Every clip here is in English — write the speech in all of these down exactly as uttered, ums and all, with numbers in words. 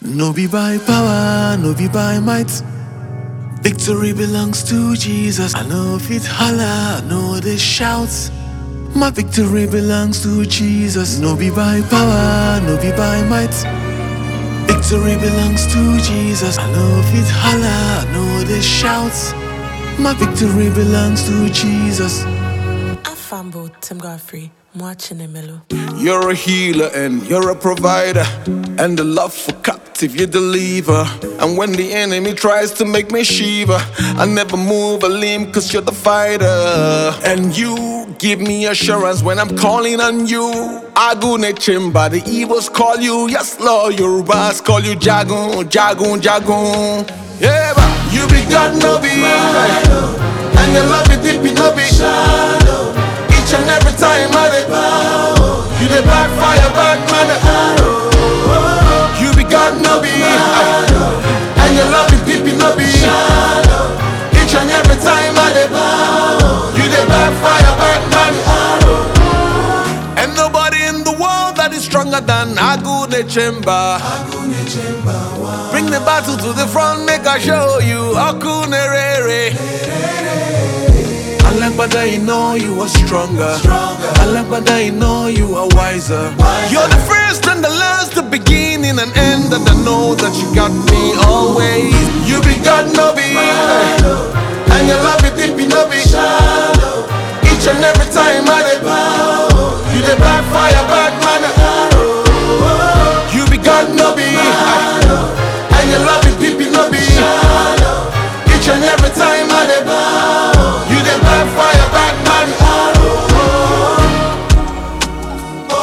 No be by power, no be by might. Victory belongs to Jesus. I know if it holla, I know they shout. My victory belongs to Jesus. No be by power, no be by might. Victory belongs to Jesus. I know if it holla, I know they shout. My victory belongs to Jesus. Afambo, Tim Godfrey, watching the mellow. You're a healer and you're a provider, and the love for captive you deliver. And when the enemy tries to make me shiver, I never move a limb cause you're the fighter. And you give me assurance when I'm calling on you. Agune Chimba, the evils call you. Yes Lord, Yorubas call you Jagun, Jagun, Jagun. Yeah, but you be God, no be I. And your love is deep, no be shallow. Each and every time I dey bow, you dey backfire, back man the arrow. You be God, no be I. And your love is deep, no be shallow. Each and every time I dey bow, you dey backfire, back man the arrow. And nobody in the world that is stronger than Agune Chimba. Bring the battle to the front, make I show you Akune Rere. Alagbada, you know you are stronger. Alagbada, you know you are wiser. You're the first and the last, the beginning and end, and I know that you got me always. You be God, no be and your love is deep, no be shallow. Each and every time I dey bow, you dey backfire, back man the arrow. You be God, no be and your love is deep, no be shallow. Each and every time I dey bow, you dey backfire, back man the arrow. Oh,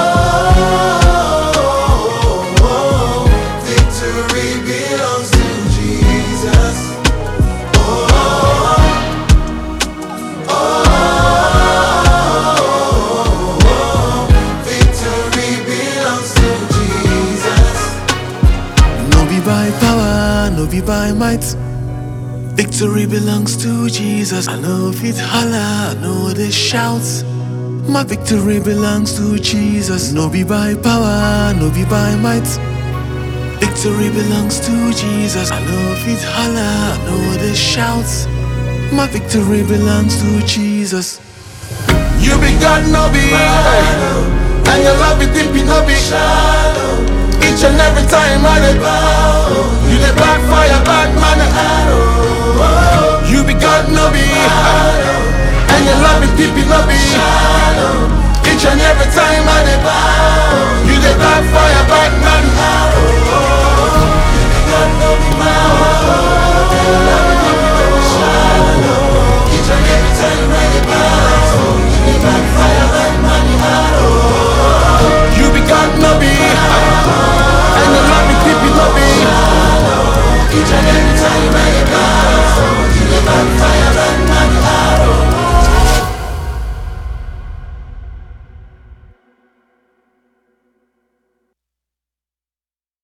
oh, oh, victory belongs to Jesus. Oh, oh, oh, victory belongs to Jesus. No be by power, no be by might. Victory belongs to Jesus. I know if it holla, I know they shout. My victory belongs to Jesus. No be by power, no be by might. Victory belongs to Jesus. I know if it holla, I know they shout. My victory belongs to Jesus. You be God, no be I. And your love is deep, no be shallow. Each and every time I dey bow, you dey backfire, back man the arrow. You be God, no be I. And your love is deep, no be shallow. Each and every time I dey bow.